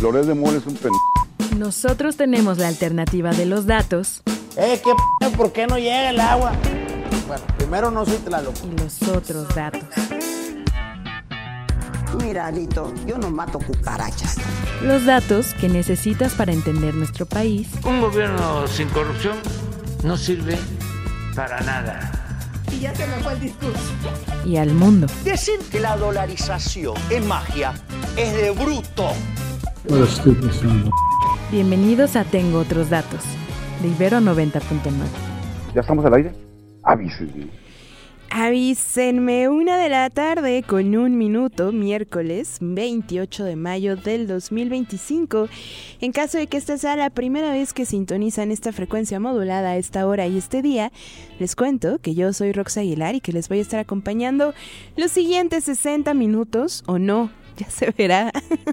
Flores de Mole es un Nosotros tenemos la alternativa de los datos. ¿Por qué no llega el agua? Bueno, primero no soy Tlaloc. Y los otros datos. Mira, Alito, yo no mato cucarachas. Los datos que necesitas para entender nuestro país. Un gobierno sin corrupción no sirve para nada. Y ya se me fue el discurso. Y al mundo. Decir que la dolarización es magia es de bruto. Bienvenidos a Tengo Otros Datos, de Ibero 90.9. ¿Ya estamos al aire? Avísenme. Avísenme, 1:00 p.m, con 1 minuto, miércoles 28 de mayo del 2025. En caso de que esta sea la primera vez que sintonizan esta frecuencia modulada a esta hora y este día, les cuento que yo soy Rox Aguilar y que les voy a estar acompañando los siguientes 60 minutos, o no, ya se verá,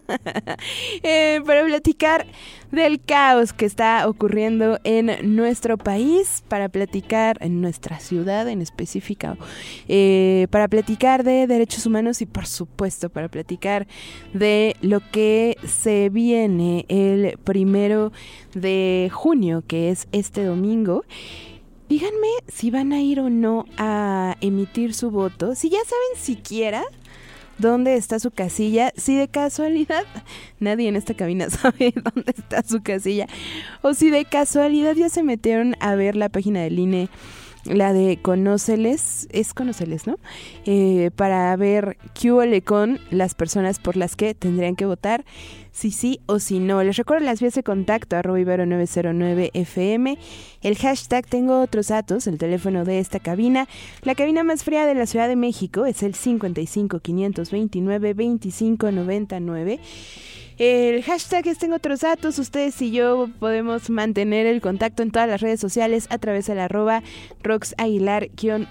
para platicar del caos que está ocurriendo en nuestro país, para platicar en nuestra ciudad en específico, para platicar de derechos humanos y por supuesto para platicar de lo que se viene el 1 de junio, que es este domingo. Díganme si van a ir o no a emitir su voto, si ya saben siquiera dónde está su casilla, si de casualidad nadie en esta cabina sabe dónde está su casilla, o si de casualidad ya se metieron a ver la página del INE, la de Conóceles, es Conóceles, ¿no? Para ver qué huele con las personas por las que tendrían que votar, si sí o si no. Les recuerdo las vías de contacto, @ibero909fm, el hashtag Tengo Otros Datos, el teléfono de esta cabina. La cabina más fría de la Ciudad de México es el 55 529 25 99. El hashtag es Tengo Otros Datos. Ustedes y yo podemos mantener el contacto en todas las redes sociales a través del @RoxAguilar_.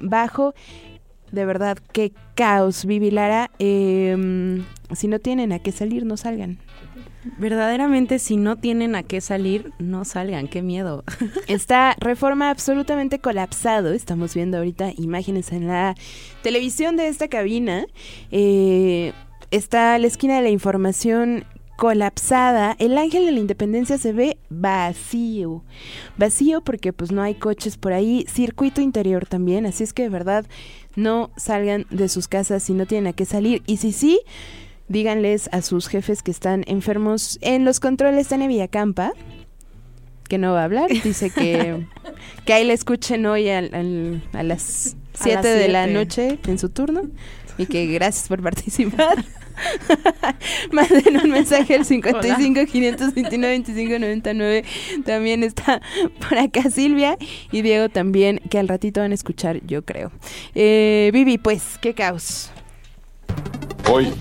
De verdad, qué caos, Vivi Lara. Si no tienen a qué salir, no salgan. Verdaderamente, si no tienen a qué salir, no salgan, qué miedo. Está Reforma absolutamente colapsado. Estamos viendo ahorita imágenes en la televisión de esta cabina. Está la esquina de la información colapsada. El Ángel de la Independencia se ve vacío porque pues no hay coches por ahí, circuito interior también, así es que de verdad no salgan de sus casas si no tienen a qué salir, y si sí, díganles a sus jefes que están enfermos en los controles. Tania Villacampa, que no va a hablar, dice que ahí la escuchen hoy a las 7 de la noche en su turno, y que gracias por participar. Manden un mensaje al 55 529 25 99. También está por acá Silvia y Diego también, que al ratito van a escuchar, yo creo. Vivi, pues, qué caos. Hoy.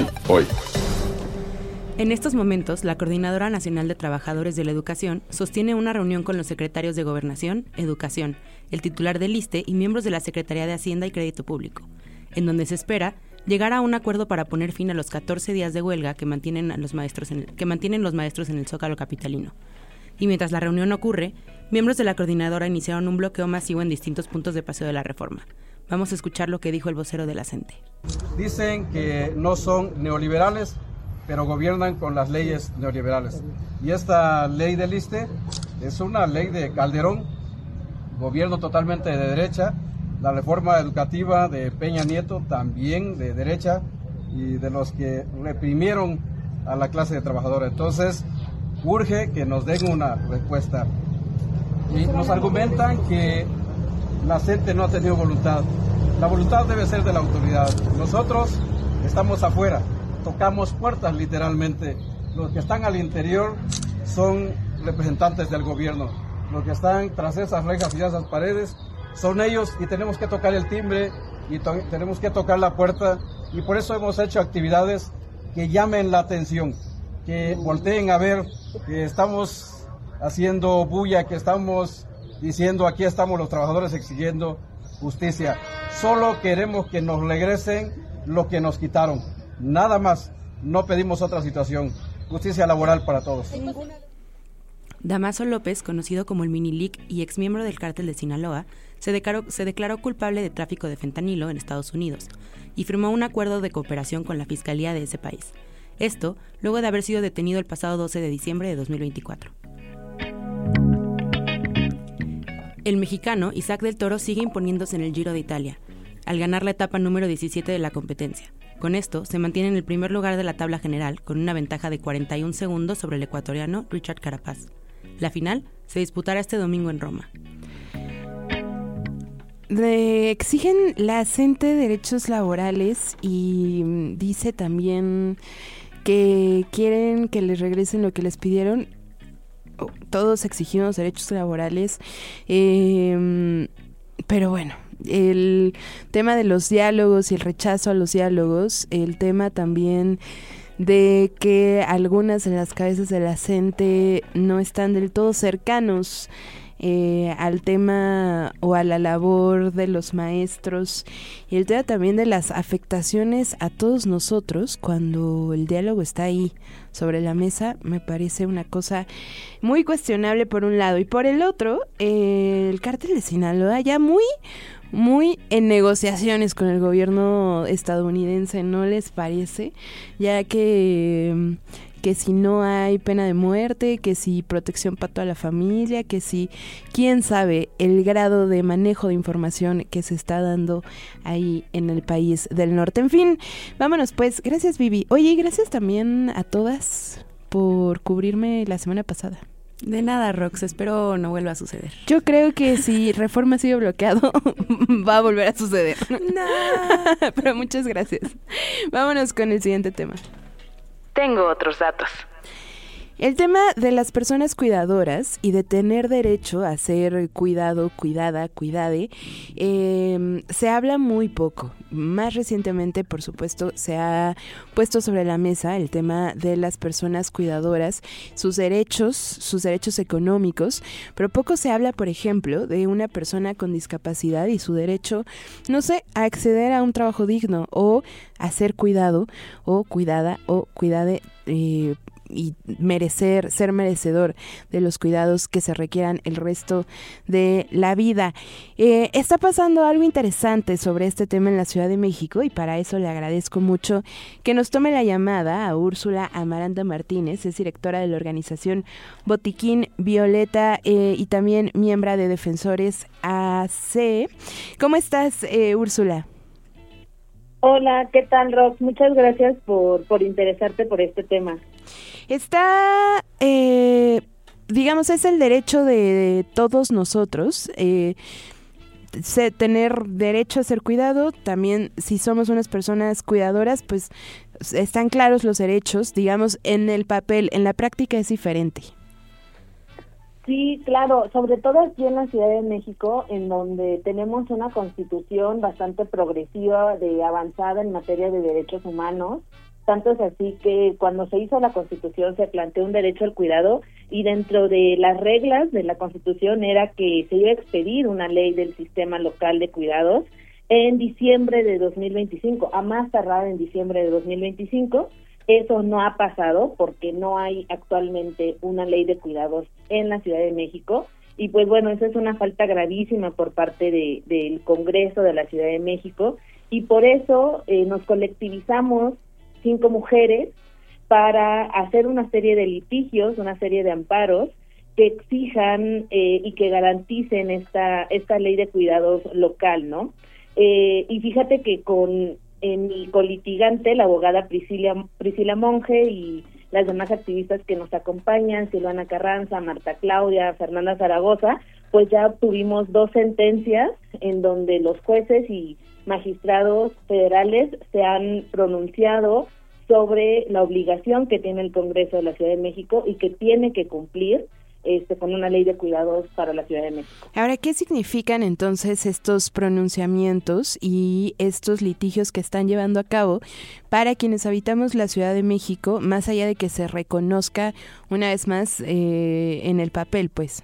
En estos momentos, la Coordinadora Nacional de Trabajadores de la Educación sostiene una reunión con los secretarios de Gobernación, Educación, el titular del ISSSTE y miembros de la Secretaría de Hacienda y Crédito Público, en donde se espera llegar a un acuerdo para poner fin a los 14 días de huelga que mantienen los maestros en el Zócalo capitalino. Y mientras la reunión ocurre, miembros de la coordinadora iniciaron un bloqueo masivo en distintos puntos de Paseo de la Reforma. Vamos a escuchar lo que dijo el vocero de la CENTE. Dicen que no son neoliberales, pero gobiernan con las leyes neoliberales. Y esta ley del ISSSTE es una ley de Calderón, gobierno totalmente de derecha. La reforma educativa de Peña Nieto también de derecha, y de los que reprimieron a la clase de trabajadores. Entonces, urge que nos den una respuesta. Y nos argumentan que la CENTE no ha tenido voluntad. La voluntad debe ser de la autoridad. Nosotros estamos afuera, tocamos puertas literalmente. Los que están al interior son representantes del gobierno. Los que están tras esas rejas y esas paredes son ellos, y tenemos que tocar el timbre y tenemos que tocar la puerta, y por eso hemos hecho actividades que llamen la atención, que volteen a ver que estamos haciendo bulla, que estamos diciendo aquí estamos los trabajadores exigiendo justicia. Solo queremos que nos regresen lo que nos quitaron, nada más, no pedimos otra situación, justicia laboral para todos. Damaso López, conocido como el Minilic y exmiembro del cártel de Sinaloa, se declaró culpable de tráfico de fentanilo en Estados Unidos y firmó un acuerdo de cooperación con la Fiscalía de ese país. Esto luego de haber sido detenido el pasado 12 de diciembre de 2024. El mexicano Isaac del Toro sigue imponiéndose en el Giro de Italia, al ganar la etapa número 17 de la competencia. Con esto, se mantiene en el primer lugar de la tabla general, con una ventaja de 41 segundos sobre el ecuatoriano Richard Carapaz. La final se disputará este domingo en Roma. Exigen la CENTE derechos laborales y dice también que quieren que les regresen lo que les pidieron. Todos exigimos derechos laborales, pero bueno, el tema de los diálogos y el rechazo a los diálogos, el tema también de que algunas de las cabezas de la CENTE no están del todo cercanos al tema o a la labor de los maestros, y el tema también de las afectaciones a todos nosotros cuando el diálogo está ahí sobre la mesa, me parece una cosa muy cuestionable por un lado, y por el otro, el cártel de Sinaloa ya muy en negociaciones con el gobierno estadounidense, ¿no les parece? Ya que si no hay pena de muerte, que si protección para toda la familia, que si, quién sabe, el grado de manejo de información que se está dando ahí en el país del norte. En fin, vámonos pues. Gracias, Vivi. Oye, y gracias también a todas por cubrirme la semana pasada. De nada, Rox, espero no vuelva a suceder. Yo creo que si Reforma sigue bloqueado, va a volver a suceder. No. Pero muchas gracias. Vámonos con el siguiente tema. Tengo otros datos. El tema de las personas cuidadoras y de tener derecho a ser cuidado, cuidada, cuidade, se habla muy poco. Más recientemente, por supuesto, se ha puesto sobre la mesa el tema de las personas cuidadoras, sus derechos económicos, pero poco se habla, por ejemplo, de una persona con discapacidad y su derecho, no sé, a acceder a un trabajo digno o a ser cuidado o cuidada o cuidade, y ser merecedor de los cuidados que se requieran el resto de la vida. Está pasando algo interesante sobre este tema en la Ciudad de México, y para eso le agradezco mucho que nos tome la llamada a Úrsula Amaranta Martínez, es directora de la organización Botiquín Violeta y también miembro de Defensores AC. ¿Cómo estás, Úrsula? Hola, ¿qué tal, Rox? Muchas gracias por interesarte por este tema. Está, digamos, es el derecho de todos nosotros, tener derecho a ser cuidado. También, si somos unas personas cuidadoras, pues están claros los derechos, digamos, en el papel. En la práctica es diferente. Sí, claro, sobre todo aquí en la Ciudad de México, en donde tenemos una constitución bastante progresiva, de avanzada en materia de derechos humanos. Tanto es así que cuando se hizo la Constitución se planteó un derecho al cuidado, y dentro de las reglas de la Constitución era que se iba a expedir una ley del sistema local de cuidados en diciembre de 2025, a más tardar en diciembre de 2025. Eso no ha pasado porque no hay actualmente una ley de cuidados en la Ciudad de México, y pues bueno, eso es una falta gravísima por parte del Congreso de la Ciudad de México, y por eso nos colectivizamos 5 mujeres para hacer una serie de litigios, una serie de amparos que exijan y que garanticen esta ley de cuidados local, ¿no? Y fíjate que con mi colitigante, la abogada Priscila Monge, y las demás activistas que nos acompañan, Silvana Carranza, Marta Claudia, Fernanda Zaragoza, pues ya obtuvimos 2 sentencias en donde los jueces y magistrados federales se han pronunciado sobre la obligación que tiene el Congreso de la Ciudad de México y que tiene que cumplir con una ley de cuidados para la Ciudad de México. Ahora, ¿qué significan entonces estos pronunciamientos y estos litigios que están llevando a cabo para quienes habitamos la Ciudad de México, más allá de que se reconozca una vez más en el papel, pues?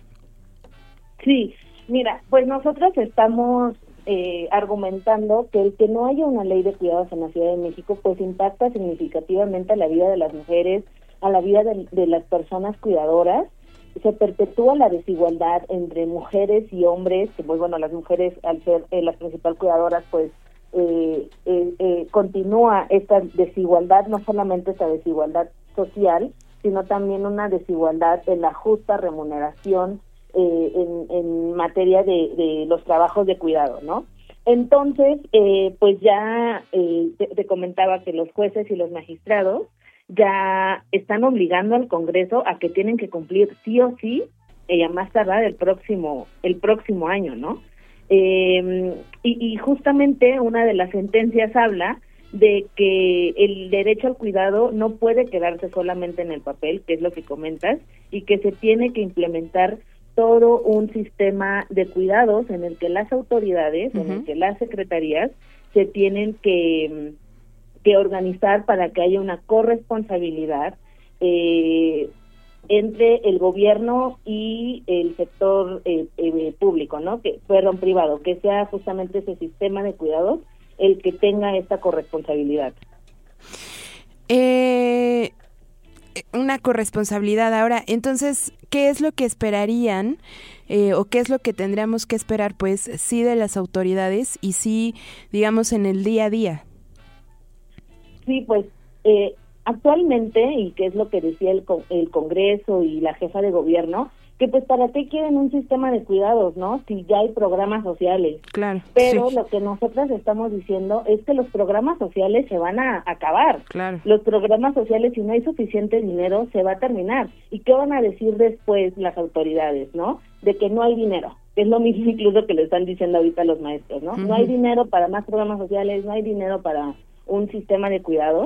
Sí, mira, pues nosotros estamos argumentando que el que no haya una ley de cuidados en la Ciudad de México pues impacta significativamente a la vida de las mujeres, a la vida de las personas cuidadoras. Se perpetúa la desigualdad entre mujeres y hombres, que pues bueno, las mujeres al ser las principales cuidadoras pues continúa esta desigualdad, no solamente esta desigualdad social, sino también una desigualdad en la justa remuneración en materia de los trabajos de cuidado, ¿no? Entonces, pues ya te comentaba que los jueces y los magistrados ya están obligando al Congreso a que tienen que cumplir sí o sí, a más tardar el próximo año, ¿no? Y justamente una de las sentencias habla de que el derecho al cuidado no puede quedarse solamente en el papel, que es lo que comentas, y que se tiene que implementar todo un sistema de cuidados en el que las autoridades, en el que las secretarías se tienen que organizar para que haya una corresponsabilidad entre el gobierno y el sector público, ¿no? Privado, que sea justamente ese sistema de cuidados el que tenga esta corresponsabilidad. Una corresponsabilidad. Ahora, entonces, ¿qué es lo que esperarían o qué es lo que tendríamos que esperar, pues, sí de las autoridades y sí, digamos, en el día a día? Sí, pues, actualmente, y que es lo que decía el Congreso y la jefa de gobierno, que pues para qué quieren un sistema de cuidados, ¿no? Si ya hay programas sociales. Claro. Pero sí. Lo que nosotras estamos diciendo es que los programas sociales se van a acabar. Claro. Los programas sociales, si no hay suficiente dinero, se va a terminar. ¿Y qué van a decir después las autoridades, no? De que no hay dinero. Es lo mismo incluso que le están diciendo ahorita los maestros, ¿no? No hay dinero para más programas sociales, no hay dinero para un sistema de cuidados.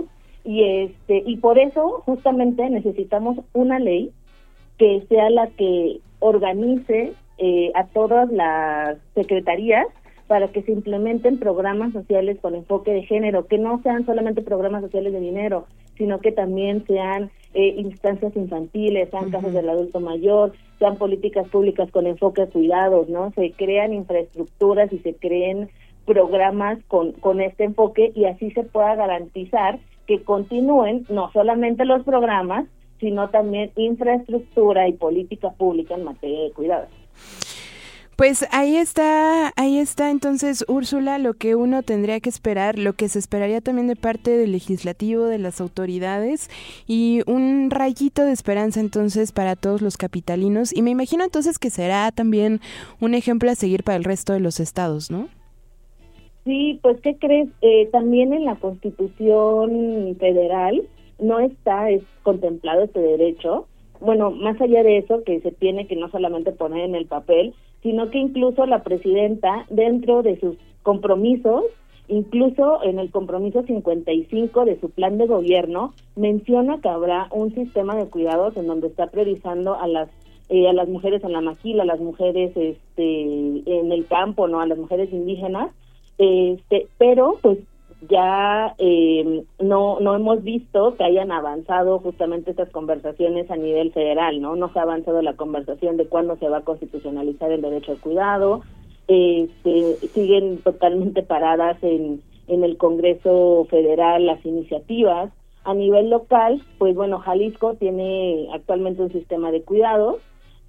Y por eso justamente necesitamos una ley que sea la que organice a todas las secretarías para que se implementen programas sociales con enfoque de género, que no sean solamente programas sociales de dinero, sino que también sean instancias infantiles, sean casas del adulto mayor, sean políticas públicas con enfoque de cuidados, ¿no? Se crean infraestructuras y se creen programas con este enfoque y así se pueda garantizar que continúen no solamente los programas, sino también infraestructura y política pública en materia de cuidados. Pues ahí está entonces, Úrsula, lo que uno tendría que esperar, lo que se esperaría también de parte del legislativo, de las autoridades, y un rayito de esperanza entonces para todos los capitalinos, y me imagino entonces que será también un ejemplo a seguir para el resto de los estados, ¿no? Sí, pues ¿qué crees? También en la Constitución Federal no está contemplado este derecho. Bueno, más allá de eso, que se tiene que no solamente poner en el papel, sino que incluso la presidenta, dentro de sus compromisos, incluso en el compromiso 55 de su plan de gobierno, menciona que habrá un sistema de cuidados en donde está priorizando a las mujeres en la maquila, a las mujeres en el campo, no, a las mujeres indígenas, pero pues ya no hemos visto que hayan avanzado justamente estas conversaciones a nivel federal, no se ha avanzado la conversación de cuándo se va a constitucionalizar el derecho al cuidado. Siguen totalmente paradas en el Congreso Federal las iniciativas. A nivel local, pues bueno, Jalisco tiene actualmente un sistema de cuidados,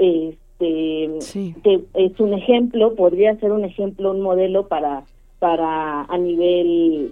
sí, que es un ejemplo, podría ser un ejemplo, un modelo para a nivel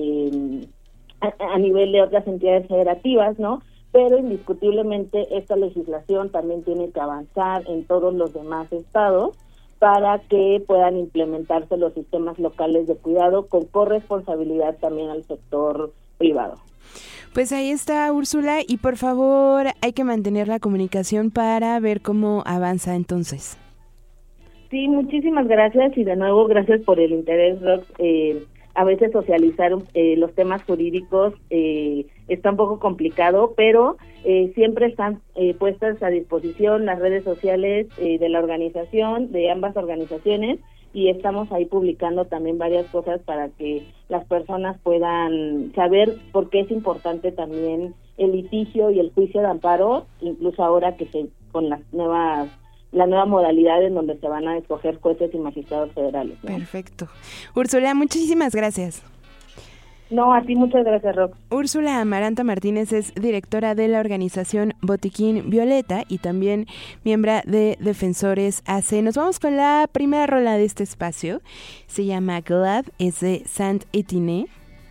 de otras entidades federativas, ¿no? Pero indiscutiblemente esta legislación también tiene que avanzar en todos los demás estados para que puedan implementarse los sistemas locales de cuidado con corresponsabilidad también al sector privado. Pues ahí está, Úrsula, y por favor hay que mantener la comunicación para ver cómo avanza entonces. Sí, muchísimas gracias y de nuevo gracias por el interés, Rox. A veces socializar los temas jurídicos está un poco complicado, pero siempre están puestas a disposición las redes sociales de la organización, de ambas organizaciones, y estamos ahí publicando también varias cosas para que las personas puedan saber por qué es importante también el litigio y el juicio de amparo, incluso ahora que con la nueva modalidad en donde se van a escoger jueces y magistrados federales, ¿no? Perfecto. Úrsula, muchísimas gracias. No, a ti muchas gracias, Rox. Úrsula Amaranta Martínez es directora de la organización Botiquín Violeta y también miembro de Defensores AC. Nos vamos con la primera rola de este espacio. Se llama Glad, es de Saint-Etienne.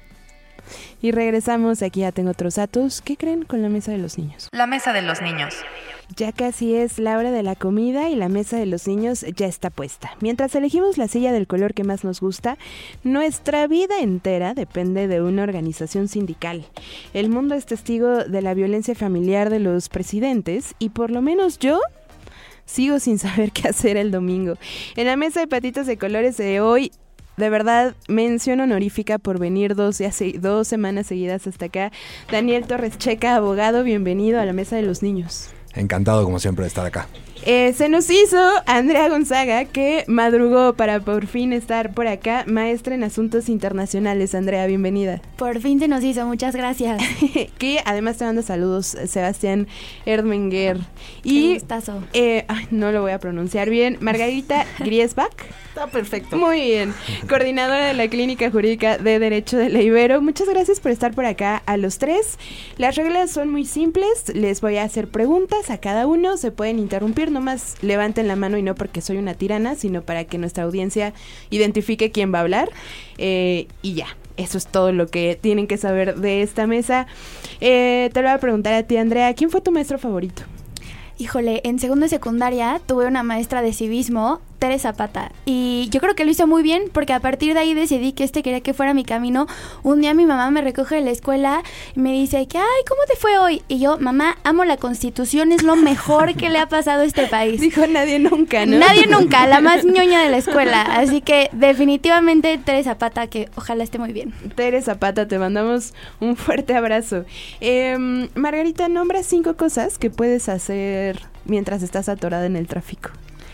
Y regresamos, aquí ya tengo otros datos. ¿Qué creen con la mesa de los niños? La mesa de los niños. Ya casi es la hora de la comida y la mesa de los niños ya está puesta. Mientras elegimos la silla del color que más nos gusta, nuestra vida entera depende de una organización sindical. El mundo es testigo de la violencia familiar de los presidentes y por lo menos yo sigo sin saber qué hacer el domingo. En la mesa de patitas de colores de hoy, de verdad, mención honorífica por venir 2 semanas seguidas hasta acá. Daniel Torres Checa, abogado, bienvenido a la mesa de los niños. Encantado, como siempre, de estar acá. Se nos hizo Andrea Gonzaga, que madrugó para por fin estar por acá, maestra en Asuntos Internacionales. Andrea, bienvenida. Por fin se nos hizo, muchas gracias. Que además te manda saludos Sebastián Erdmenguer. Y, qué gustazo. No lo voy a pronunciar bien. Margarita Griesbach. Está perfecto. Muy bien. Coordinadora de la Clínica Jurídica de Derecho de la Ibero. Muchas gracias por estar por acá a los tres. Las reglas son muy simples. Les voy a hacer preguntas a cada uno. Se pueden interrumpir. Nomás levanten la mano y no porque soy una tirana, sino para que nuestra audiencia identifique quién va a hablar. Y ya. Eso es todo lo que tienen que saber de esta mesa. Te lo voy a preguntar a ti, Andrea. ¿Quién fue tu maestro favorito? Híjole, en segundo de secundaria tuve una maestra de civismo, Tere Zapata, y yo creo que lo hizo muy bien porque a partir de ahí decidí que quería que fuera mi camino. Un día mi mamá me recoge de la escuela y me dice que, ay, ¿cómo te fue hoy? Y yo, mamá, amo la Constitución, es lo mejor que le ha pasado a este país. Dijo nadie nunca, ¿no? Nadie nunca, la más ñoña de la escuela, así que definitivamente Tere Zapata, que ojalá esté muy bien. Tere Zapata, te mandamos un fuerte abrazo. Margarita, nombra 5 cosas que puedes hacer mientras estás atorada en el tráfico.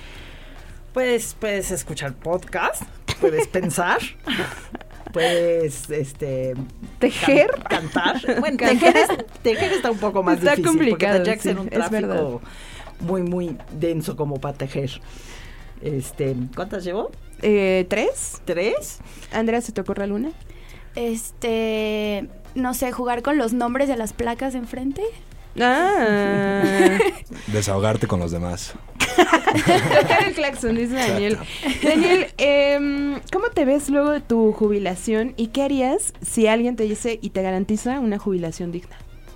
Puedes escuchar podcast, puedes pensar, puedes tejer, cantar. Bueno, tejer está un poco más está difícil complicado, porque tendría que ser un tráfico muy muy denso como para tejer. ¿Cuántas llevo? 3. ¿3? Andrea, ¿se te ocurre alguna? No sé, jugar con los nombres de las placas de enfrente. Desahogarte con los demás. Tocar el claxon, dice Daniel. Daniel, ¿cómo te ves luego de tu jubilación y qué harías si alguien te dice y te garantiza una jubilación digna?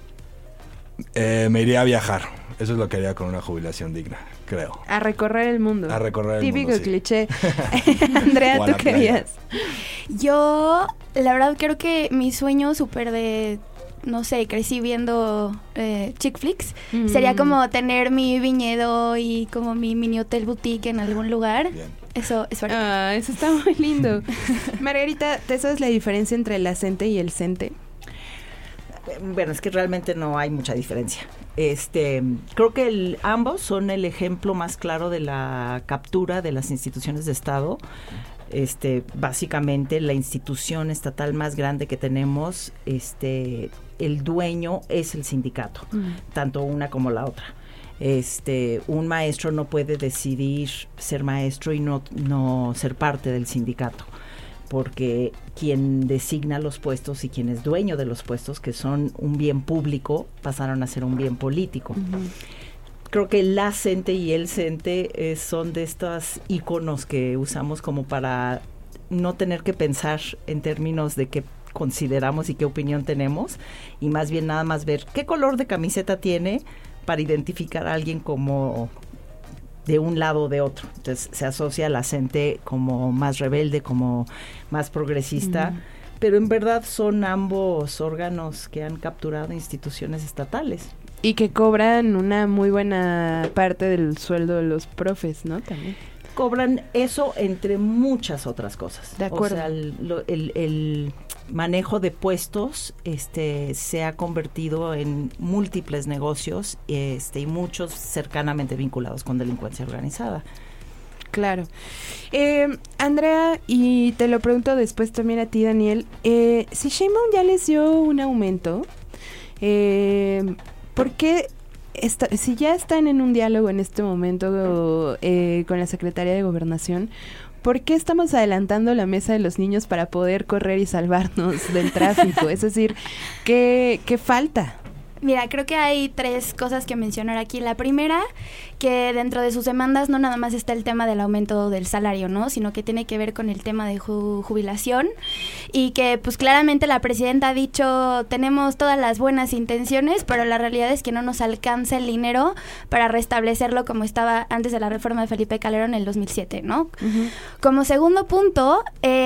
Me iría a viajar. Eso es lo que haría con una jubilación digna, creo. A recorrer el mundo. A recorrer el típico mundo, sí. Cliché. Andrea, ¿tú qué harías? Yo, la verdad, creo que mi sueño súper de... No sé, crecí viendo chick flicks. Sería como tener mi viñedo y como mi mini hotel boutique en algún lugar. Bien. Eso es eso está muy lindo. Margarita, ¿te sabes la diferencia entre el acente y el cente? Bueno, es que realmente no hay mucha diferencia. Creo que ambos son el ejemplo más claro de la captura de las instituciones de Estado. Básicamente la institución estatal más grande que tenemos, el dueño es el sindicato, tanto una como la otra. Un maestro no puede decidir ser maestro y no ser parte del sindicato, porque quien designa los puestos y quien es dueño de los puestos, que son un bien público, pasaron a ser un bien político. Creo que la CENTE y el CENTE son de estos íconos que usamos como para no tener que pensar en términos de qué consideramos y qué opinión tenemos, y más bien nada más ver qué color de camiseta tiene para identificar a alguien como de un lado o de otro. Entonces se asocia a la CENTE como más rebelde, como más progresista, pero en verdad son ambos órganos que han capturado instituciones estatales. Y que cobran una muy buena parte del sueldo de los profes, ¿no? También. Cobran eso entre muchas otras cosas. De acuerdo. O sea, el manejo de puestos se ha convertido en múltiples negocios y muchos cercanamente vinculados con delincuencia organizada. Claro. Andrea, y te lo pregunto después también a ti, Daniel, si Sheinbaum ya les dio un aumento, ¿por qué, si ya están en un diálogo en este momento con la Secretaría de Gobernación, ¿por qué estamos adelantando la mesa de los niños para poder correr y salvarnos del tráfico? Es decir, ¿qué falta? Mira, creo que hay 3 cosas que mencionar aquí. La primera, que dentro de sus demandas no nada más está el tema del aumento del salario, ¿no? Sino que tiene que ver con el tema de jubilación y que pues claramente la presidenta ha dicho, tenemos todas las buenas intenciones, pero la realidad es que no nos alcanza el dinero para restablecerlo como estaba antes de la reforma de Felipe Calderón en el 2007, ¿no? Uh-huh. Como segundo punto,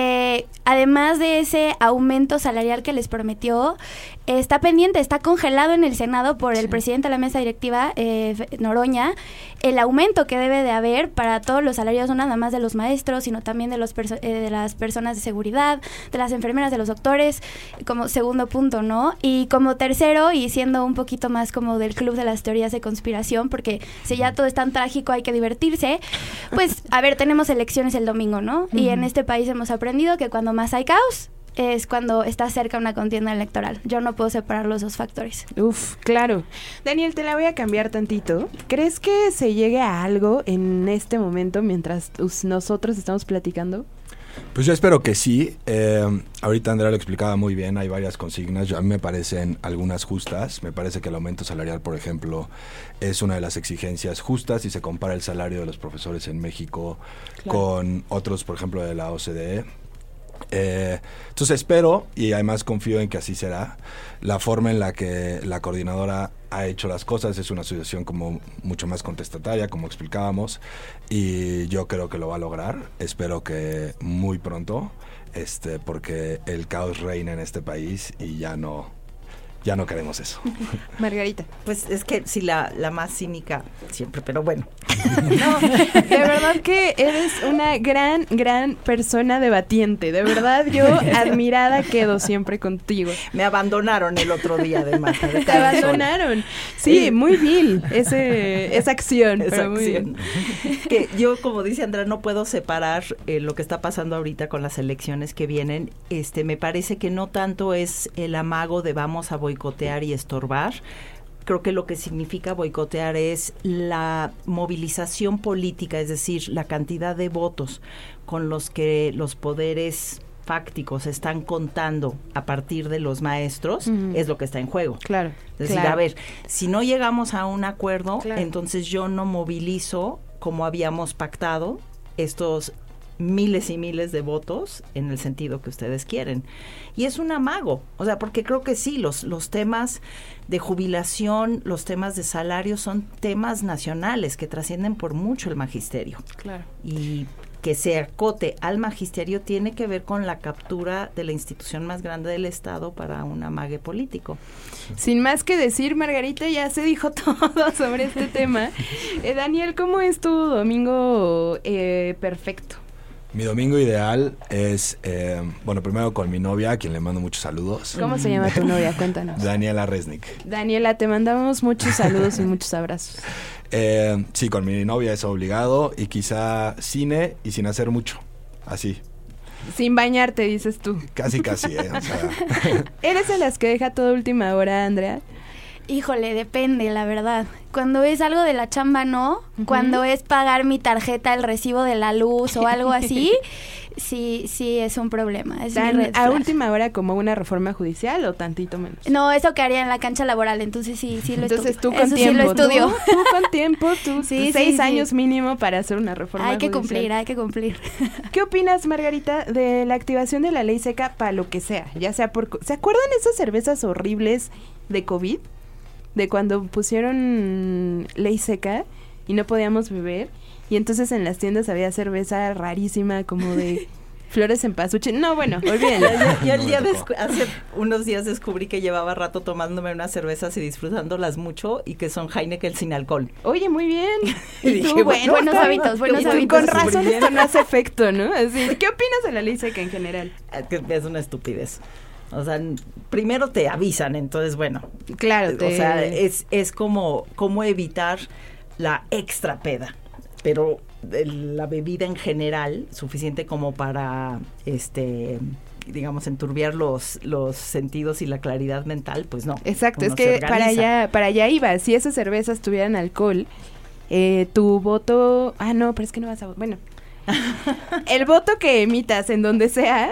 además de ese aumento salarial que les prometió, está pendiente, está congelado en el Senado por el presidente de la mesa directiva, Noroña, el aumento que debe de haber para todos los salarios, no nada más de los maestros, sino también de de las personas de seguridad, de las enfermeras, de los doctores, como segundo punto, ¿no? Y como tercero, y siendo un poquito más como del club de las teorías de conspiración, porque si ya todo es tan trágico, hay que divertirse, pues, a ver, tenemos elecciones el domingo, ¿no? Uh-huh. Y en este país hemos aprendido que cuando más hay caos, es cuando está cerca una contienda electoral. Yo no puedo separar los dos factores. Uf, claro. Daniel, te la voy a cambiar tantito. ¿Crees que se llegue a algo en este momento mientras nosotros estamos platicando? Pues yo espero que sí. Ahorita Andrea lo explicaba muy bien, hay varias consignas. A mí me parecen algunas justas. Me parece que el aumento salarial, por ejemplo, es una de las exigencias justas si se compara el salario de los profesores en México con otros, por ejemplo, de la OCDE. Entonces espero, y además confío en que así será, la forma en la que la coordinadora ha hecho las cosas es una asociación como mucho más contestataria, como explicábamos, y yo creo que lo va a lograr. Espero que muy pronto, porque el caos reina en este país y ya no queremos eso. Margarita. Pues es que sí, la más cínica siempre, pero bueno. No, de verdad que eres una gran persona debatiente. De verdad, yo admirada quedo siempre contigo. Me abandonaron el otro día, además. Te abandonaron. Sí, muy vil esa acción. Esa pero muy acción. Que yo, como dice Andrea, no puedo separar lo que está pasando ahorita con las elecciones que vienen. Me parece que no tanto es el amago de vamos a boicotear y estorbar. Creo que lo que significa boicotear es la movilización política, es decir, la cantidad de votos con los que los poderes fácticos están contando a partir de los maestros, es lo que está en juego. Claro. Es decir, a ver, si no llegamos a un acuerdo, entonces yo no movilizo como habíamos pactado estos miles y miles de votos en el sentido que ustedes quieren. Y es un amago, o sea, porque creo que sí, los temas de jubilación, los temas de salario son temas nacionales que trascienden por mucho el magisterio. Claro. Y que se acote al magisterio tiene que ver con la captura de la institución más grande del Estado para un amague político. Sin más que decir, Margarita, ya se dijo todo sobre este tema. Daniel, ¿cómo es tu domingo perfecto? Mi domingo ideal es, primero con mi novia, a quien le mando muchos saludos. ¿Cómo se llama tu novia? Cuéntanos. Daniela Resnick. Daniela, te mandamos muchos saludos y muchos abrazos. Sí, con mi novia es obligado, y quizá cine y sin hacer mucho, así. Sin bañarte, dices tú. Casi, o sea. ¿Eres de las que deja toda última hora, Andrea? Híjole, depende, la verdad. Cuando es algo de la chamba, no. Uh-huh. Cuando es pagar mi tarjeta, el recibo de la luz o algo así, sí es un problema. Es ¿A última hora como una reforma judicial o tantito menos? No, eso que haría en la cancha laboral, entonces sí lo estudio. Entonces tú con tiempo. Sí lo estudio. Tú con tiempo, tú 6 años mínimo para hacer una reforma judicial. Hay que cumplir. ¿Qué opinas, Margarita, de la activación de la ley seca para lo que sea? Ya sea ¿se acuerdan esas cervezas horribles de COVID? De cuando pusieron ley seca y no podíamos beber, y entonces en las tiendas había cerveza rarísima como de flores en pasuche. No, bueno, olvídenlo. Yo hace unos días descubrí que llevaba rato tomándome unas cervezas y disfrutándolas mucho, y que son Heineken sin alcohol. Oye, muy bien. Y tú, buenos hábitos. Con razón esto no hace efecto, ¿no? Así, ¿qué opinas de la ley seca en general? Es una estupidez. O sea, primero te avisan, entonces, bueno. Claro. O sea, es como evitar la extra peda, pero la bebida en general, suficiente como para, digamos, enturbiar los sentidos y la claridad mental, pues no. Exacto, es que para allá iba. Si esas cervezas tuvieran alcohol, tu voto... no, pero es que no vas a... Bueno... El voto que emitas en donde sea,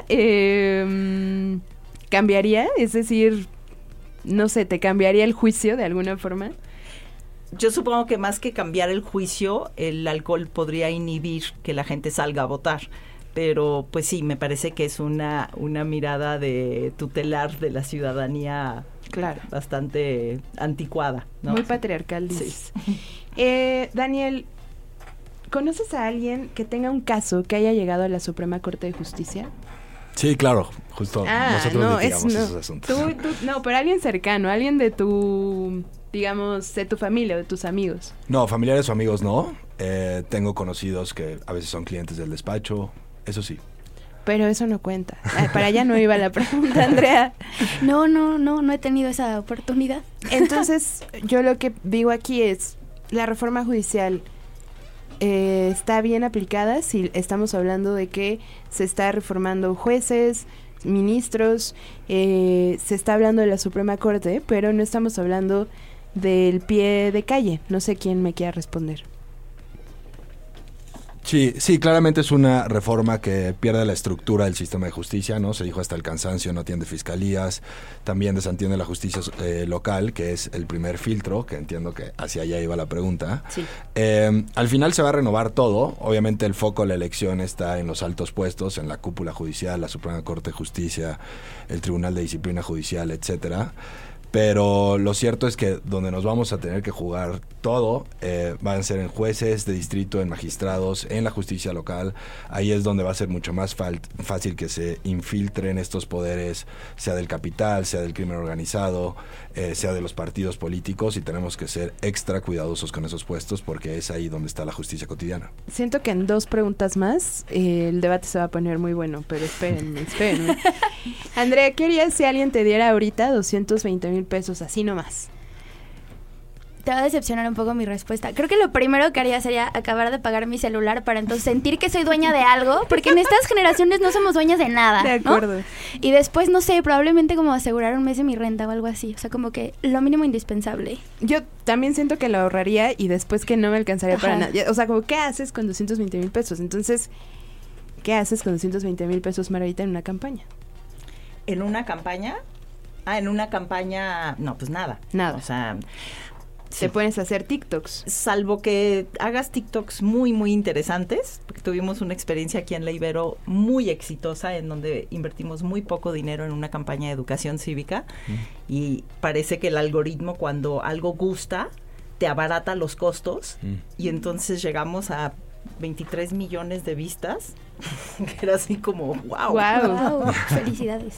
¿cambiaría? Es decir, no sé, ¿te cambiaría el juicio de alguna forma? Yo supongo que más que cambiar el juicio, el alcohol podría inhibir que la gente salga a votar. Pero pues sí, me parece que es una mirada de tutelar de la ciudadanía, claro, bastante anticuada, ¿no? Muy patriarcal, dices. Sí. Daniel, ¿conoces a alguien que tenga un caso que haya llegado a la Suprema Corte de Justicia? Sí, claro, justo nosotros litigamos esos asuntos. No, pero alguien cercano, alguien de tu, digamos, de tu familia o de tus amigos. No, familiares o amigos no. Tengo conocidos que a veces son clientes del despacho, eso sí. Pero eso no cuenta. Para allá no iba la pregunta, Andrea. No he tenido esa oportunidad. Entonces, yo lo que digo aquí es, la reforma judicial está bien aplicada si estamos hablando de que se está reformando jueces, ministros, se está hablando de la Suprema Corte, pero no estamos hablando del pie de calle. No sé quién me quiera responder. Sí, claramente es una reforma que pierde la estructura del sistema de justicia, ¿no? Se dijo hasta el cansancio, no atiende fiscalías, también desatiende la justicia local, que es el primer filtro, que entiendo que hacia allá iba la pregunta. Sí. Al final se va a renovar todo, obviamente el foco de la elección está en los altos puestos, en la cúpula judicial, la Suprema Corte de Justicia, el Tribunal de Disciplina Judicial, etcétera. Pero lo cierto es que donde nos vamos a tener que jugar todo van a ser en jueces de distrito, en magistrados, en la justicia local. Ahí es donde va a ser mucho más fácil que se infiltren estos poderes, sea del capital, sea del crimen organizado, sea de los partidos políticos, y tenemos que ser extra cuidadosos con esos puestos porque es ahí donde está la justicia cotidiana. Siento que en 2 preguntas más el debate se va a poner muy bueno, pero espérenme. Andrea, ¿qué harías si alguien te diera ahorita 220,000 pesos así nomás? Te va a decepcionar un poco mi respuesta. Creo que lo primero que haría sería acabar de pagar mi celular para entonces sentir que soy dueña de algo, porque en estas generaciones no somos dueñas de nada, de acuerdo, ¿no? Y después, no sé, probablemente como asegurar un mes de mi renta o algo así. O sea, como que lo mínimo indispensable. Yo también siento que lo ahorraría y después que no me alcanzaría para nada. O sea, como, ¿qué haces con 220,000 pesos? Entonces, ¿qué haces con 220,000 pesos, Margarita, en una campaña? ¿En una campaña? En una campaña, no, pues nada. Nada. O sea, te pones a hacer TikToks. Salvo que hagas TikToks muy, muy interesantes, porque tuvimos una experiencia aquí en La Ibero muy exitosa, en donde invertimos muy poco dinero en una campaña de educación cívica, y parece que el algoritmo, cuando algo gusta, te abarata los costos, y entonces llegamos a 23 millones de vistas, que era así como, wow. Felicidades.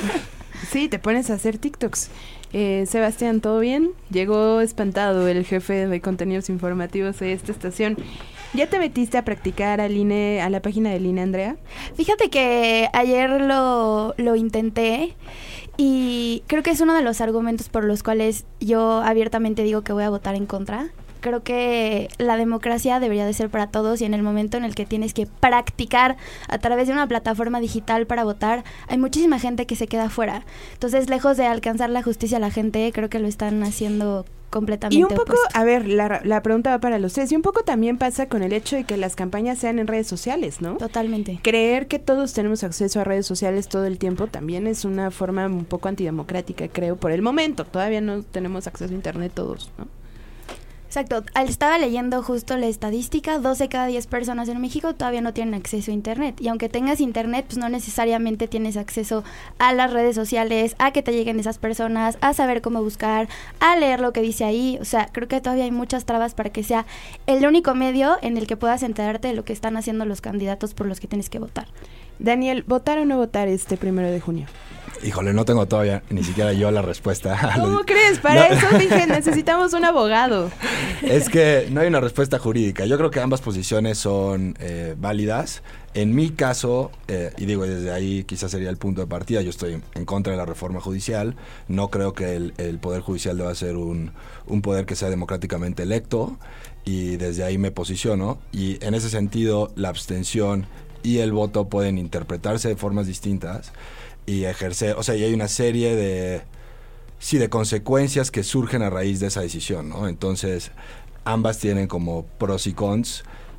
Sí, te pones a hacer TikToks. Sebastián, ¿todo bien? Llegó espantado el jefe de contenidos informativos de esta estación. ¿Ya te metiste a practicar al INE, a la página del INE, Andrea? Fíjate que ayer lo intenté y creo que es uno de los argumentos por los cuales yo abiertamente digo que voy a votar en contra. Creo que la democracia debería de ser para todos, y en el momento en el que tienes que practicar a través de una plataforma digital para votar, hay muchísima gente que se queda fuera. Entonces, lejos de alcanzar la justicia a la gente, creo que lo están haciendo completamente y un poco, opuesto. a ver, la pregunta va para los tres, y un poco también pasa con el hecho de que las campañas sean en redes sociales, ¿no? Totalmente. Creer que todos tenemos acceso a redes sociales todo el tiempo también es una forma un poco antidemocrática, creo, por el momento. Todavía no tenemos acceso a internet todos, ¿no? Exacto, estaba leyendo justo la estadística, 2 de cada 10 personas en México todavía no tienen acceso a internet, y aunque tengas internet, pues no necesariamente tienes acceso a las redes sociales, a que te lleguen esas personas, a saber cómo buscar, a leer lo que dice ahí. O sea, creo que todavía hay muchas trabas para que sea el único medio en el que puedas enterarte de lo que están haciendo los candidatos por los que tienes que votar. Daniel, ¿votar o no votar este 1 de junio? Híjole, no tengo todavía ni siquiera yo la respuesta. ¿Cómo crees? Para eso dije, necesitamos un abogado. Es que no hay una respuesta jurídica. Yo creo que ambas posiciones son válidas. En mi caso, y digo, desde ahí quizás sería el punto de partida, yo estoy en contra de la reforma judicial. No creo que el Poder Judicial deba ser un poder que sea democráticamente electo, y desde ahí me posiciono. Y en ese sentido, la abstención y el voto pueden interpretarse de formas distintas y ejercer, o sea, y hay una serie de consecuencias que surgen a raíz de esa decisión, ¿no? Entonces, ambas tienen como pros y cons.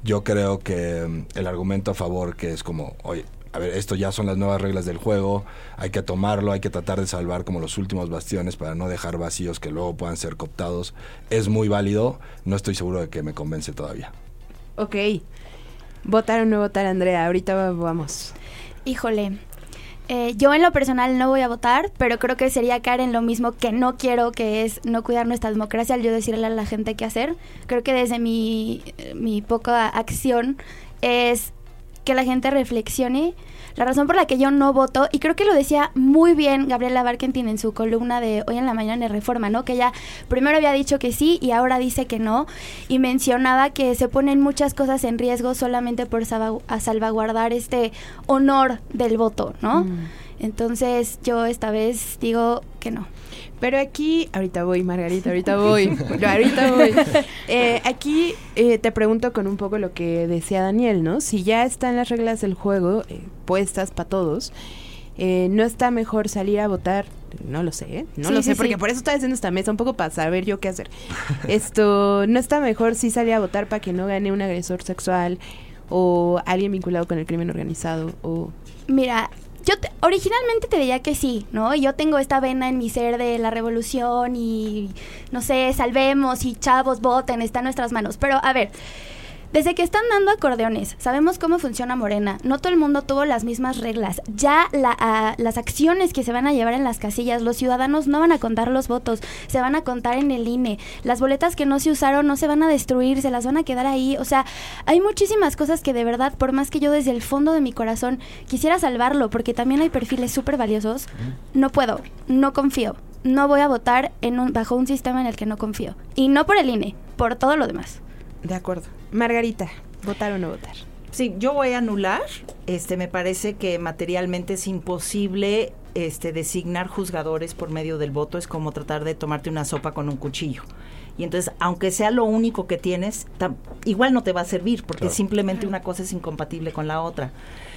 yo creo que el argumento a favor, que es como, oye, a ver, esto ya son las nuevas reglas del juego, hay que tomarlo, hay que tratar de salvar como los últimos bastiones para no dejar vacíos que luego puedan ser cooptados, es muy válido, no estoy seguro de que me convence todavía. Ok, ¿votar o no votar, Andrea? Ahorita vamos. Híjole, yo en lo personal no voy a votar, pero creo que sería caer en lo mismo que no quiero, que es no cuidar nuestra democracia al yo decirle a la gente qué hacer. Creo que desde mi poca acción es que la gente reflexione. La razón por la que yo no voto, y creo que lo decía muy bien Gabriela Barkentin en su columna de Hoy en la Mañana en Reforma, ¿no? Que ella primero había dicho que sí y ahora dice que no, y mencionaba que se ponen muchas cosas en riesgo solamente por salvaguardar este honor del voto, ¿no? Entonces yo esta vez digo que no. Pero aquí, ahorita voy, Margarita, ahorita voy. Aquí te pregunto con un poco lo que decía Daniel, ¿no? Si ya están las reglas del juego puestas para todos, ¿no está mejor salir a votar? No lo sé, porque por eso estoy haciendo esta mesa, un poco para saber yo qué hacer. ¿No está mejor si salir a votar para que no gane un agresor sexual o alguien vinculado con el crimen organizado? Mira, originalmente te diría que sí, ¿no? Yo tengo esta vena en mi ser de la revolución y, no sé, salvemos y chavos, voten, está en nuestras manos. Pero, a ver, desde que están dando acordeones, sabemos cómo funciona Morena. No todo el mundo tuvo las mismas reglas. Ya las acciones que se van a llevar en las casillas, los ciudadanos no van a contar los votos, se van a contar en el INE. Las boletas que no se usaron no se van a destruir, se las van a quedar ahí. O sea, hay muchísimas cosas que de verdad, por más que yo desde el fondo de mi corazón quisiera salvarlo, porque también hay perfiles súper valiosos, no puedo, no confío. No voy a votar bajo un sistema en el que no confío. Y no por el INE, por todo lo demás. De acuerdo. Margarita, ¿votar o no votar? Sí, yo voy a anular. Me parece que materialmente es imposible designar juzgadores por medio del voto. Es como tratar de tomarte una sopa con un cuchillo. Y entonces, aunque sea lo único que tienes, igual no te va a servir, porque simplemente una cosa es incompatible con la otra.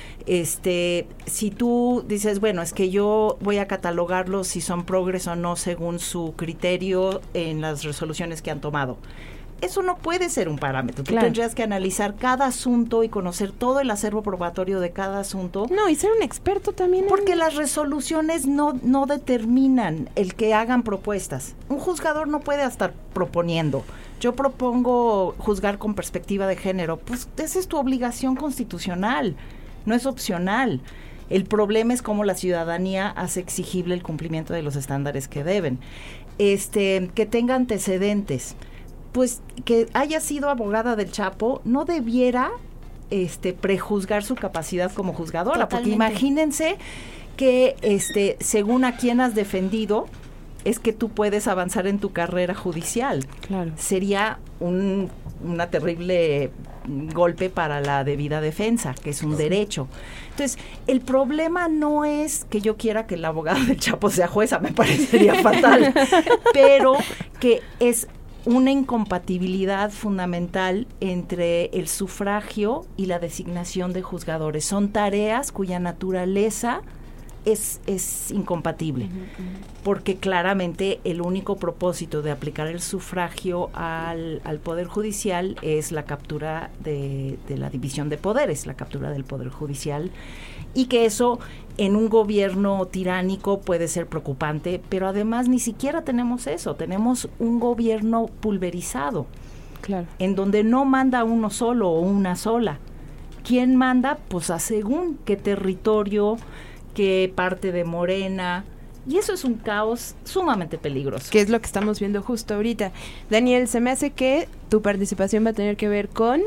Si tú dices, bueno, es que yo voy a catalogarlos si son progres o no según su criterio en las resoluciones que han tomado. Eso no puede ser un parámetro. Tú tendrías que analizar cada asunto y conocer todo el acervo probatorio de cada asunto. No, y ser un experto también. Porque las resoluciones no determinan el que hagan propuestas. Un juzgador no puede estar proponiendo. Yo propongo juzgar con perspectiva de género. Pues esa es tu obligación constitucional. No es opcional. El problema es cómo la ciudadanía hace exigible el cumplimiento de los estándares que deben. Que tenga antecedentes. Pues que haya sido abogada del Chapo no debiera prejuzgar su capacidad como juzgadora. Totalmente. Porque imagínense que según a quien has defendido es que tú puedes avanzar en tu carrera judicial. Claro. Sería una terrible golpe para la debida defensa, que es un derecho. Entonces, el problema no es que yo quiera que la abogada del Chapo sea jueza, me parecería fatal, pero que es una incompatibilidad fundamental entre el sufragio y la designación de juzgadores. Son tareas cuya naturaleza es incompatible, porque claramente el único propósito de aplicar el sufragio al Poder Judicial es la captura de la división de poderes, la captura del Poder Judicial, y que eso en un gobierno tiránico puede ser preocupante, pero además ni siquiera tenemos eso, tenemos un gobierno pulverizado, en donde no manda uno solo o una sola. ¿Quién manda? Pues a según qué territorio, qué parte de Morena, y eso es un caos sumamente peligroso. Que es lo que estamos viendo justo ahorita. Daniel, se me hace que tu participación va a tener que ver con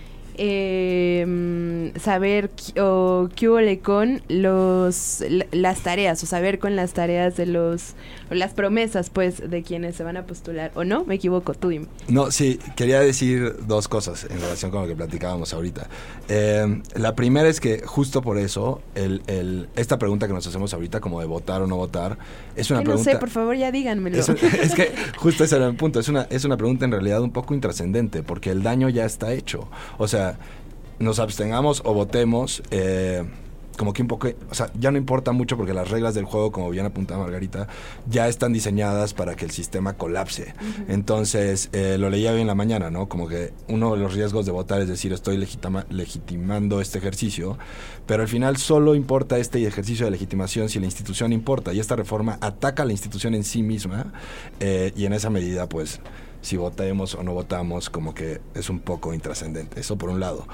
saber qué huele con las tareas, o saber con las tareas de las promesas, pues, de quienes se van a postular, ¿o no? Me equivoco, tú dime. No, sí, quería decir dos cosas en relación con lo que platicábamos ahorita. La primera es que justo por eso esta pregunta que nos hacemos ahorita, como de votar o no votar, es una pregunta... No sé, por favor, ya díganmelo. Es que justo ese era el punto, es una pregunta en realidad un poco intrascendente, porque el daño ya está hecho. O sea, nos abstengamos o votemos, como que un poco, o sea, ya no importa mucho porque las reglas del juego, como bien apuntaba Margarita, ya están diseñadas para que el sistema colapse. Entonces, lo leía hoy en la mañana, ¿no? Como que uno de los riesgos de votar es decir, estoy legitimando este ejercicio, pero al final solo importa este ejercicio de legitimación si la institución importa, y esta reforma ataca a la institución en sí misma, y en esa medida, pues, si votemos o no votamos, como que es un poco intrascendente. Eso por un lado.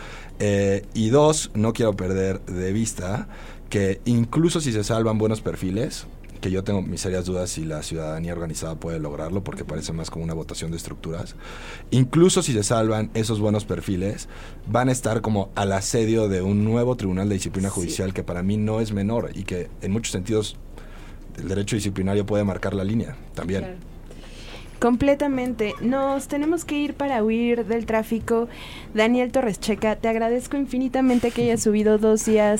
Y dos, no quiero perder de vista que incluso si se salvan buenos perfiles, que yo tengo mis serias dudas si la ciudadanía organizada puede lograrlo, porque parece más como una votación de estructuras, incluso si se salvan esos buenos perfiles, van a estar como al asedio de un nuevo Tribunal de Disciplina Judicial, que para mí no es menor y que en muchos sentidos el derecho disciplinario puede marcar la línea también. Claro. Completamente. Nos tenemos que ir para huir del tráfico. Daniel Torres Checa, te agradezco infinitamente que hayas subido 2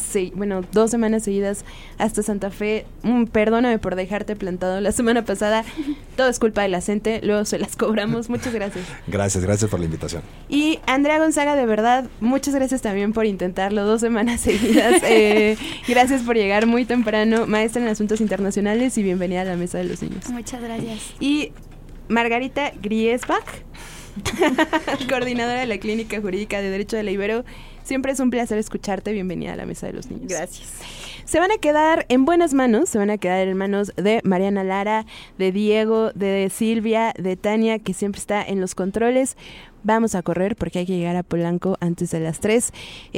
semanas seguidas hasta Santa Fe. Perdóname por dejarte plantado la semana pasada. Todo es culpa de la gente, luego se las cobramos. Muchas gracias. Gracias por la invitación. Y Andrea Gonzaga, de verdad, muchas gracias también por intentarlo 2 semanas seguidas. Gracias por llegar muy temprano, maestra en Asuntos Internacionales, y bienvenida a la Mesa de los Niños. Muchas gracias. Y Margarita Griesbach, coordinadora de la Clínica Jurídica de Derecho de la Ibero. Siempre es un placer escucharte. Bienvenida a la Mesa de los Niños. Gracias. Se van a quedar en buenas manos, se van a quedar en manos de Mariana Lara, de Diego, de Silvia, de Tania, que siempre está en los controles. Vamos a correr porque hay que llegar a Polanco antes de las 3.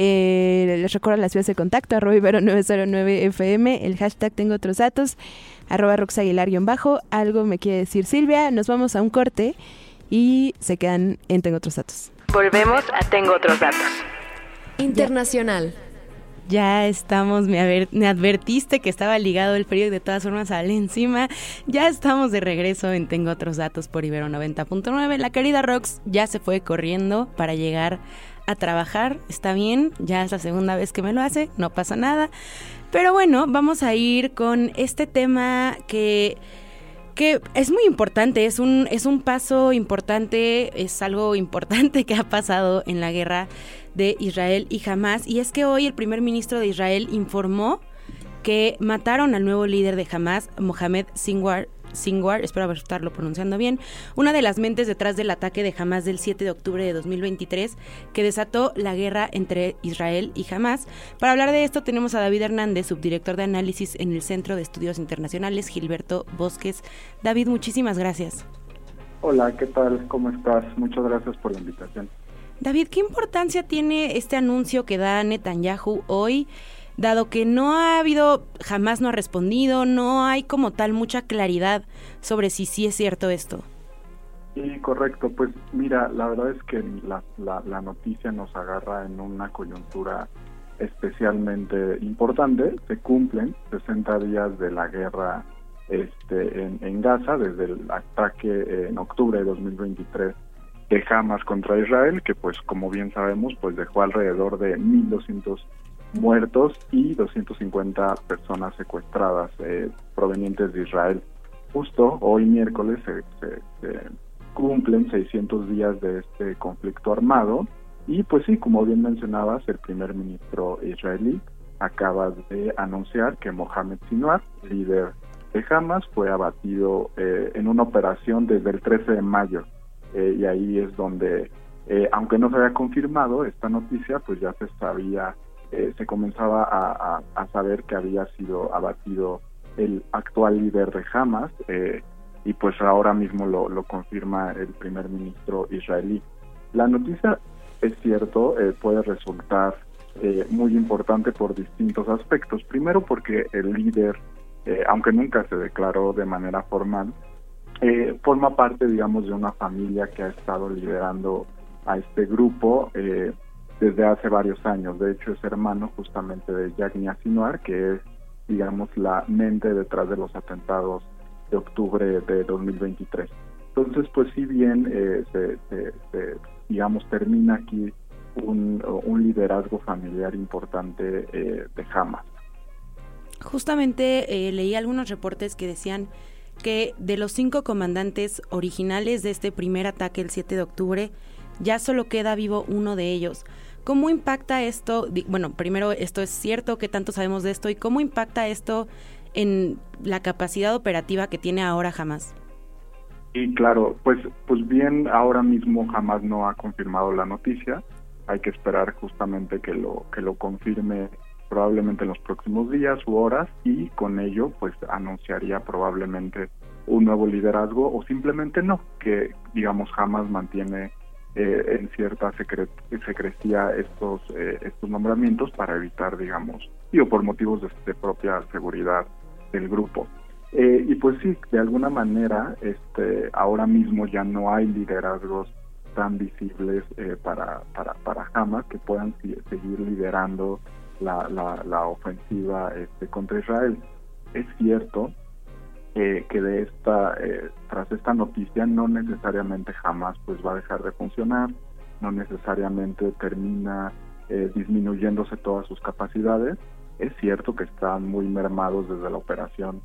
Les recuerdo las vías de contacto, @ibero909fm, el hashtag tengo otros datos, @roxaguilar_, algo me quiere decir Silvia. Nos vamos a un corte y se quedan en Tengo Otros Datos. Volvemos a Tengo Otros Datos. Internacional. Ya estamos, me advertiste que estaba ligado el frío y de todas formas sale encima. Ya estamos de regreso en Tengo Otros Datos por Ibero 90.9. La querida Rox ya se fue corriendo para llegar a trabajar. Está bien, ya es la segunda vez que me lo hace, no pasa nada. Pero bueno, vamos a ir con este tema que es muy importante, es un paso importante, es algo importante que ha pasado en la guerra de Israel y Hamás, y es que hoy el primer ministro de Israel informó que mataron al nuevo líder de Hamás, Mohamed Sinwar, espero estarlo pronunciando bien, una de las mentes detrás del ataque de Hamás del 7 de octubre de 2023, que desató la guerra entre Israel y Hamás. Para hablar de esto tenemos a David Hernández, subdirector de análisis en el Centro de Estudios Internacionales Gilberto Bosques. David, muchísimas gracias. Hola, ¿qué tal? ¿Cómo estás? Muchas gracias por la invitación. David, ¿qué importancia tiene este anuncio que da Netanyahu hoy? Dado que Hamás no ha respondido, no hay como tal mucha claridad sobre si sí es cierto esto. Sí, correcto. Pues mira, la verdad es que la noticia nos agarra en una coyuntura especialmente importante. Se cumplen 60 días de la guerra en Gaza, desde el ataque en octubre de 2023 de Hamás contra Israel, que pues como bien sabemos pues dejó alrededor de 1.200 muertos y 250 personas secuestradas provenientes de Israel. Justo hoy miércoles se cumplen 600 días de este conflicto armado y pues sí, como bien mencionabas, el primer ministro israelí acaba de anunciar que Mohamed Sinwar, líder de Hamás, fue abatido en una operación desde el 13 de mayo y ahí es donde, aunque no se había confirmado esta noticia, pues ya se sabía, se comenzaba a saber que había sido abatido el actual líder de Hamás y pues ahora mismo lo confirma el primer ministro israelí. La noticia, es cierto, puede resultar muy importante por distintos aspectos. Primero porque el líder, aunque nunca se declaró de manera formal, forma parte, digamos, de una familia que ha estado liderando a este grupo desde hace varios años. De hecho, es hermano justamente de Yagnia Sinwar, que es, digamos, la mente detrás de los atentados de octubre de 2023. Entonces, pues si bien digamos, termina aquí un liderazgo familiar importante de Hamás. Justamente leí algunos reportes que decían que de los 5 comandantes originales de este primer ataque el 7 de octubre, ya solo queda vivo uno de ellos. ¿Cómo impacta esto? Bueno, primero, ¿esto es cierto? ¿Qué tanto sabemos de esto? ¿Y cómo impacta esto en la capacidad operativa que tiene ahora Hamás? Y claro, pues bien, ahora mismo Hamás no ha confirmado la noticia. Hay que esperar justamente que lo confirme probablemente en los próximos días u horas, y con ello pues anunciaría probablemente un nuevo liderazgo, o simplemente no, que digamos Hamás mantiene en cierta secrecía estos nombramientos para evitar, digamos, por motivos de propia seguridad del grupo. Y pues sí, de alguna manera ahora mismo ya no hay liderazgos tan visibles para Hamás que puedan seguir liderando la ofensiva contra Israel. Es cierto que tras esta noticia no necesariamente Hamás pues va a dejar de funcionar, no necesariamente termina disminuyéndose todas sus capacidades. Es cierto que están muy mermados desde la operación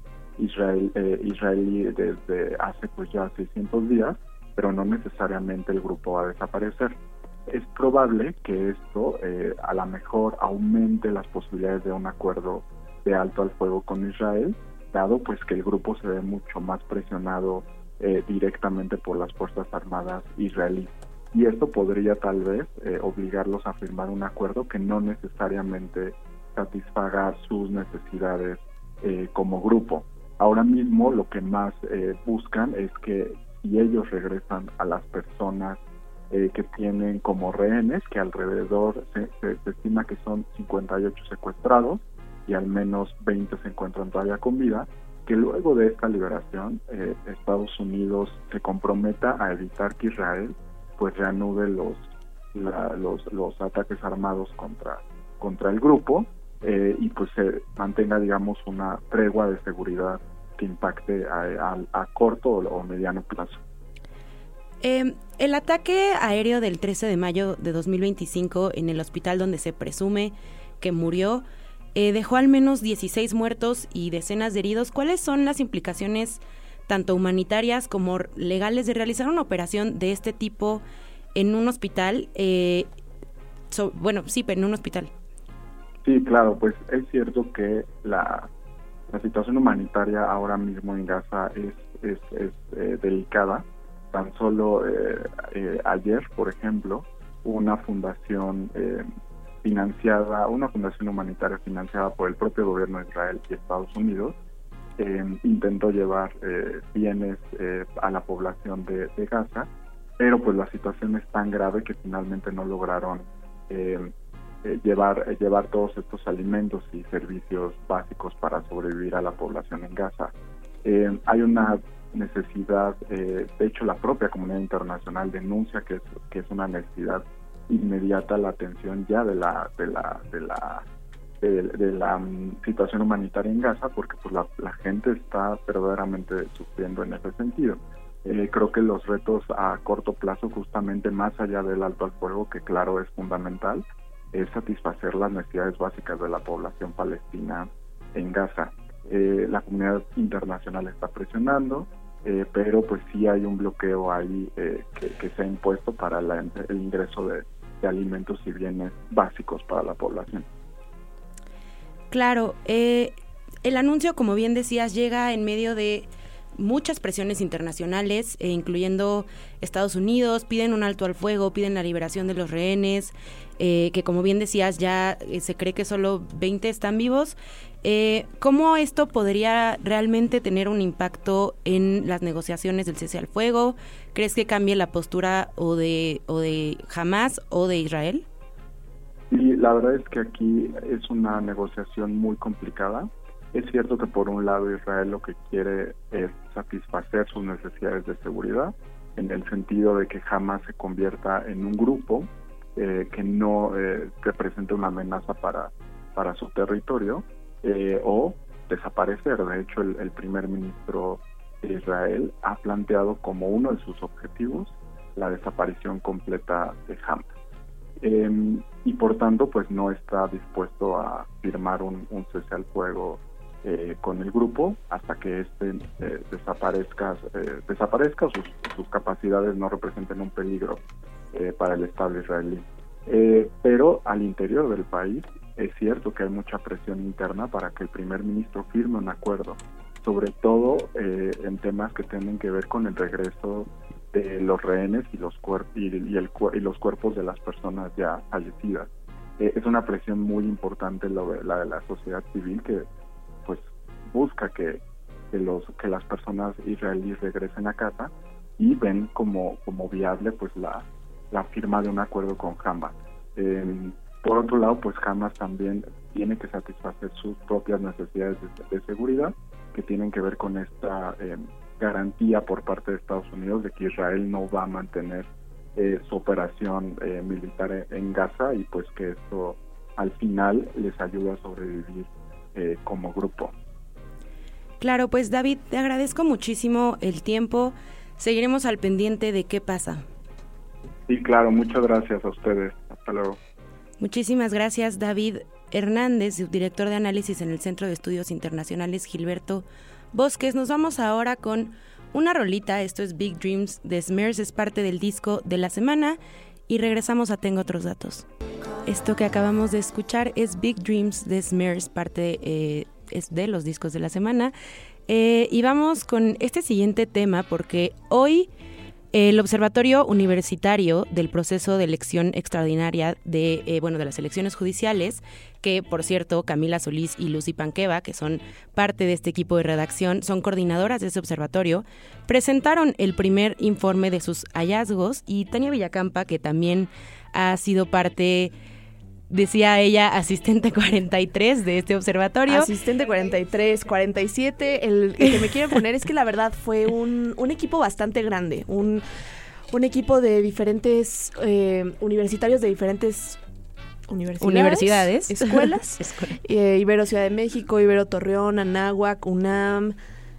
israelí desde hace pues ya 600 días, pero no necesariamente el grupo va a desaparecer. Es probable que esto a lo mejor aumente las posibilidades de un acuerdo de alto al fuego con Israel, dado pues que el grupo se ve mucho más presionado directamente por las Fuerzas Armadas israelíes. Y esto podría tal vez obligarlos a firmar un acuerdo que no necesariamente satisfaga sus necesidades como grupo. Ahora mismo lo que más buscan es que si ellos regresan a las personas que tienen como rehenes, que alrededor se estima que son 58 secuestrados y al menos 20 se encuentran todavía con vida, que luego de esta liberación Estados Unidos se comprometa a evitar que Israel pues reanude los ataques armados contra el grupo y pues se mantenga, digamos, una tregua de seguridad que impacte a corto o mediano plazo. El ataque aéreo del 13 de mayo de 2025 en el hospital donde se presume que murió dejó al menos 16 muertos y decenas de heridos. ¿Cuáles son las implicaciones tanto humanitarias como legales de realizar una operación de este tipo en un hospital? En un hospital. Sí, claro, pues es cierto que la situación humanitaria ahora mismo en Gaza es delicada. Tan solo ayer, por ejemplo, una fundación humanitaria financiada por el propio gobierno de Israel y Estados Unidos intentó llevar bienes a la población de Gaza, pero pues la situación es tan grave que finalmente no lograron llevar todos estos alimentos y servicios básicos para sobrevivir a la población en Gaza. Hay una necesidad, de hecho la propia comunidad internacional denuncia que es una necesidad inmediata la atención ya de la situación humanitaria en Gaza, porque pues la gente está verdaderamente sufriendo en ese sentido. Creo que los retos a corto plazo, justamente más allá del alto al fuego, que claro es fundamental, es satisfacer las necesidades básicas de la población palestina en Gaza. La comunidad internacional está presionando, pero pues sí hay un bloqueo ahí que se ha impuesto para el ingreso de alimentos y bienes básicos para la población. Claro, el anuncio, como bien decías, llega en medio de muchas presiones internacionales, incluyendo Estados Unidos. Piden un alto al fuego, piden la liberación de los rehenes, que como bien decías ya se cree que solo 20 están vivos. ¿Cómo esto podría realmente tener un impacto en las negociaciones del cese al fuego? ¿Crees que cambie la postura o de Hamás o de Israel? Y la verdad es que aquí es una negociación muy complicada. Es cierto que por un lado Israel lo que quiere es satisfacer sus necesidades de seguridad, en el sentido de que Hamás se convierta en un grupo que no represente una amenaza para su territorio, o desaparecer. De hecho, el primer ministro de Israel ha planteado como uno de sus objetivos la desaparición completa de Hamás. Y por tanto, pues no está dispuesto a firmar un cese al fuego con el grupo hasta que desaparezca sus capacidades no representen un peligro para el Estado israelí. Pero al interior del país es cierto que hay mucha presión interna para que el primer ministro firme un acuerdo, sobre todo en temas que tienen que ver con el regreso de los rehenes y los cuerpos de las personas ya fallecidas. Es una presión muy importante la de la sociedad civil que pues busca que las personas israelíes regresen a casa y ven como viable pues la firma de un acuerdo con Hamas. Por otro lado, pues Hamas también tiene que satisfacer sus propias necesidades de seguridad, que tienen que ver con esta garantía por parte de Estados Unidos de que Israel no va a mantener su operación militar en Gaza, y pues que esto al final les ayuda a sobrevivir como grupo. Claro, pues David, te agradezco muchísimo el tiempo. Seguiremos al pendiente de qué pasa. Sí, claro, muchas gracias a ustedes. Hasta luego. Muchísimas gracias, David Hernández, subdirector de análisis en el Centro de Estudios Internacionales Gilberto Bosques. Nos vamos ahora con una rolita. Esto es Big Dreams de Smers, es parte del disco de la semana, y regresamos a Tengo Otros Datos. Esto que acabamos de escuchar es Big Dreams de Smers, parte es de los discos de la semana. Y vamos con este siguiente tema porque hoy el Observatorio Universitario del Proceso de Elección Extraordinaria de las elecciones judiciales, que por cierto Camila Solís y Lucy Panqueva, que son parte de este equipo de redacción, son coordinadoras de ese observatorio, presentaron el primer informe de sus hallazgos, y Tania Villacampa, que también ha sido parte, decía ella, asistente 43 de este observatorio. Asistente 43, 47, el que me quieren poner es que la verdad fue un equipo bastante grande, un equipo de diferentes universitarios de diferentes universidades, escuelas, Ibero Ciudad de México, Ibero Torreón, Anáhuac, UNAM,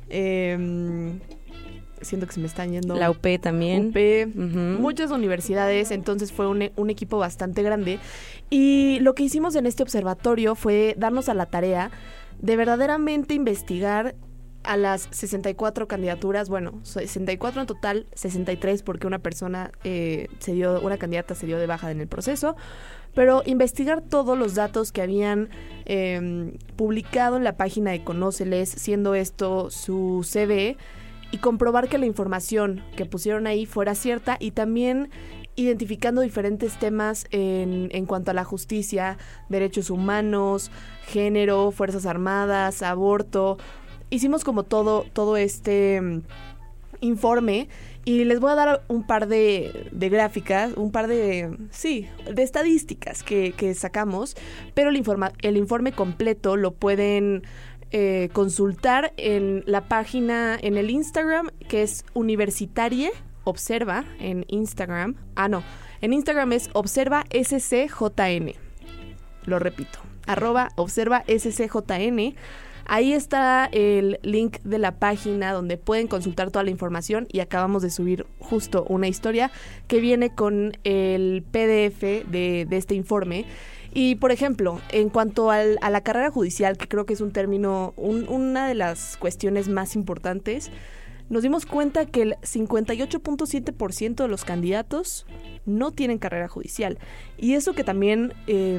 siento que se me están yendo. La UP también. Muchas universidades, entonces fue un equipo bastante grande. Y lo que hicimos en este observatorio fue darnos a la tarea de verdaderamente investigar a las 64 candidaturas, 64 en total, 63 porque una candidata se dio de baja en el proceso, pero investigar todos los datos que habían publicado en la página de Conóceles, siendo esto su CV, y comprobar que la información que pusieron ahí fuera cierta, y también identificando diferentes temas en cuanto a la justicia, derechos humanos, género, Fuerzas Armadas, aborto. Hicimos como todo este informe, y les voy a dar un par de gráficas, un par de estadísticas que sacamos, pero el informe completo lo pueden consultar en la página, en el Instagram, que es Universitarie Observa en Instagram. En Instagram es Observa SCJN. Lo repito, @Observa SCJN. Ahí está el link de la página donde pueden consultar toda la información, y acabamos de subir justo una historia que viene con el PDF de este informe. Y, por ejemplo, en cuanto a la carrera judicial, que creo que es un término, una de las cuestiones más importantes, nos dimos cuenta que el 58.7% de los candidatos no tienen carrera judicial. Y eso que también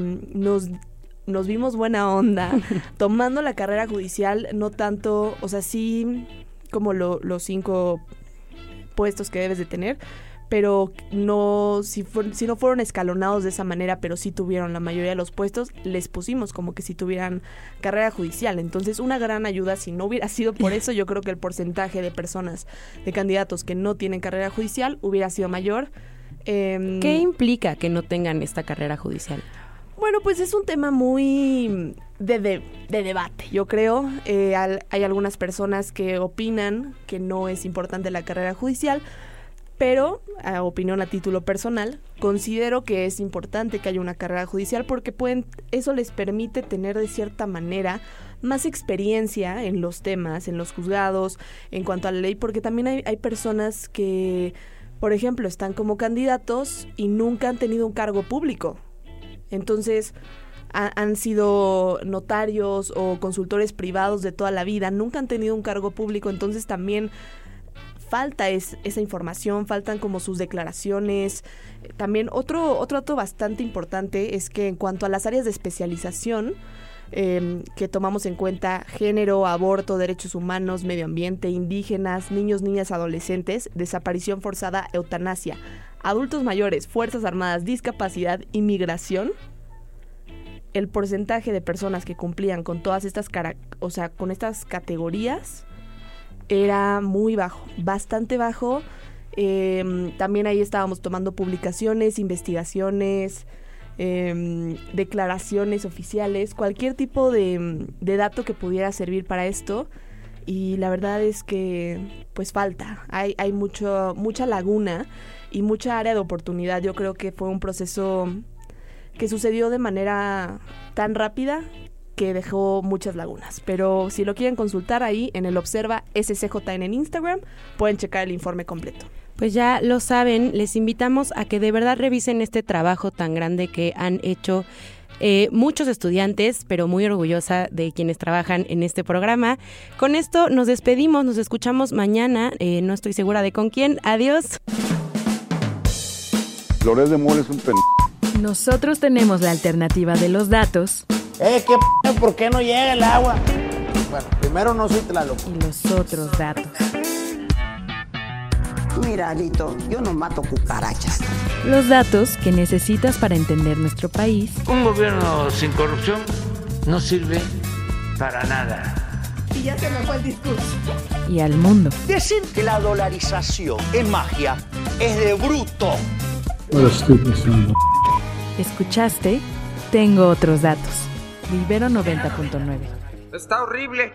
nos vimos buena onda tomando la carrera judicial, no tanto, o sea, sí como los 5 puestos que debes de tener, pero no, si no fueron escalonados de esa manera, pero sí tuvieron la mayoría de los puestos, les pusimos como que si tuvieran carrera judicial. Entonces, una gran ayuda. Si no hubiera sido por eso, yo creo que el porcentaje de personas, de candidatos que no tienen carrera judicial hubiera sido mayor. ¿Qué implica que no tengan esta carrera judicial? Bueno, pues es un tema muy de debate, yo creo. Hay algunas personas que opinan que no es importante la carrera judicial, pero, opinión a título personal, considero que es importante que haya una carrera judicial porque eso les permite tener de cierta manera más experiencia en los temas, en los juzgados, en cuanto a la ley, porque también hay personas que, por ejemplo, están como candidatos y nunca han tenido un cargo público. Entonces, han sido notarios o consultores privados de toda la vida, nunca han tenido un cargo público, entonces también falta esa información, faltan como sus declaraciones. También otro dato bastante importante es que en cuanto a las áreas de especialización, que tomamos en cuenta género, aborto, derechos humanos, medio ambiente, indígenas, niños, niñas, adolescentes, desaparición forzada, eutanasia, adultos mayores, fuerzas armadas, discapacidad, inmigración, el porcentaje de personas que cumplían con todas estas con estas categorías era muy bajo, bastante bajo. También ahí estábamos tomando publicaciones, investigaciones, declaraciones oficiales, cualquier tipo de dato que pudiera servir para esto, y la verdad es que pues falta, hay mucha laguna y mucha área de oportunidad. Yo creo que fue un proceso que sucedió de manera tan rápida que dejó muchas lagunas, pero si lo quieren consultar ahí en el Observa SCJN en Instagram, pueden checar el informe completo. Pues ya lo saben, les invitamos a que de verdad revisen este trabajo tan grande que han hecho muchos estudiantes, pero muy orgullosa de quienes trabajan en este programa. Con esto nos despedimos, nos escuchamos mañana, no estoy segura de con quién. Adiós. Loret de Mola es un Nosotros tenemos la alternativa de los datos. ¿Por qué no llega el agua? Bueno, primero no soy Tlaloc. Y los otros datos. Mira, Alito, yo no mato cucarachas. Los datos que necesitas para entender nuestro país. Un gobierno sin corrupción no sirve para nada. Y ya se me fue el discurso. Y al mundo. Decir que la dolarización es magia es de bruto. Escuchaste Tengo Otros Datos. Ibero 90.9. Está horrible.